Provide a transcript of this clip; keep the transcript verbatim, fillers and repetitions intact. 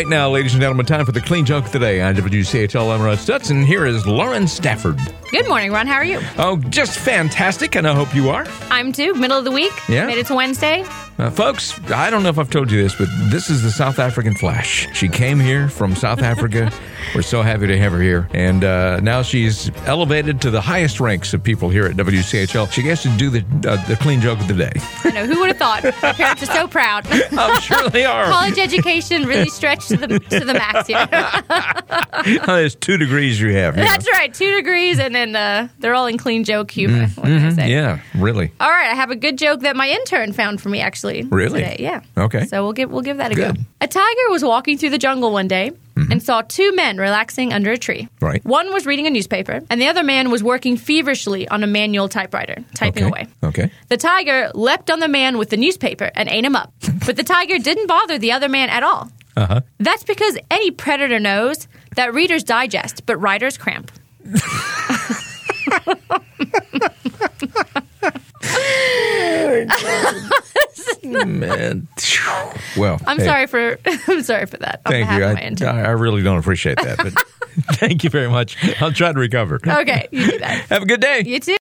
right now, ladies and gentlemen, time for the clean joke of the day on W C H L. I'm Rod Stutson. Here is Lauren Stafford. Good morning, Ron. How are you? Oh, just fantastic, and I hope you are. I'm too. Middle of the week. Yeah. Made it to Wednesday. Uh, folks, I don't know if I've told you this, but this is the South African Flash. She came here from South Africa. We're so happy to have her here. And uh, now she's elevated to the highest ranks of people here at W C H L. She gets to do the uh, the clean joke of the day. I know. Who would have thought? My parents are so proud. I'm sure they are. College education really stretched to the to the max here. There's two degrees you have. You That's know? right. Two degrees, and then uh, they're all in clean joke humor. Mm, what can I mm-hmm, say? yeah, really. All right. I have a good joke that my intern found for me, actually. Really? Today. Yeah. Okay. So we'll give we'll give that a Good. go. A tiger was walking through the jungle one day Mm-hmm. and saw two men relaxing under a tree. Right. One was reading a newspaper, and the other man was working feverishly on a manual typewriter, typing Okay. away. Okay. The tiger leapt on the man with the newspaper and ate him up. But the tiger didn't bother the other man at all. Uh-huh. That's because any predator knows that readers digest, but writers cramp. Man. Well, I'm hey, sorry for I'm sorry for that. On Thank behalf you. Of my I, intern. I I really don't appreciate that, but thank you very much. I'll try to recover. Okay, you do that. Have a good day. You too.